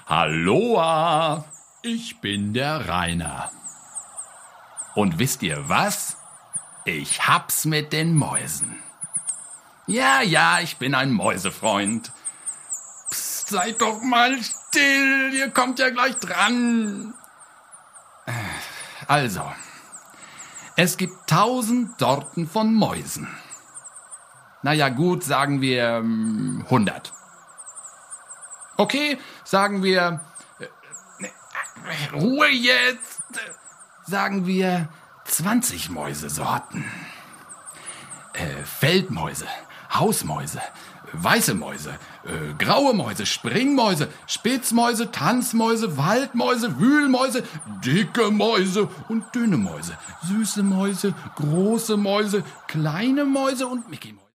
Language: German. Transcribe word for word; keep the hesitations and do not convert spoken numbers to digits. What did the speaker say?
Halloa, ich bin der Rainer. Und wisst ihr was? Ich hab's mit den Mäusen. Ja, ja, ich bin ein Mäusefreund. Psst, seid doch mal still, ihr kommt ja gleich dran. Also, es gibt tausend Sorten von Mäusen. Naja gut, sagen wir ähm, hundert. Okay, sagen wir... Äh, Ruhe jetzt! Sagen wir zwanzig Mäusesorten. Äh, Feldmäuse, Hausmäuse, weiße Mäuse, äh, graue Mäuse, Springmäuse, Spitzmäuse, Tanzmäuse, Waldmäuse, Wühlmäuse, dicke Mäuse und dünne Mäuse, süße Mäuse, große Mäuse, kleine Mäuse und Mickey Mäuse.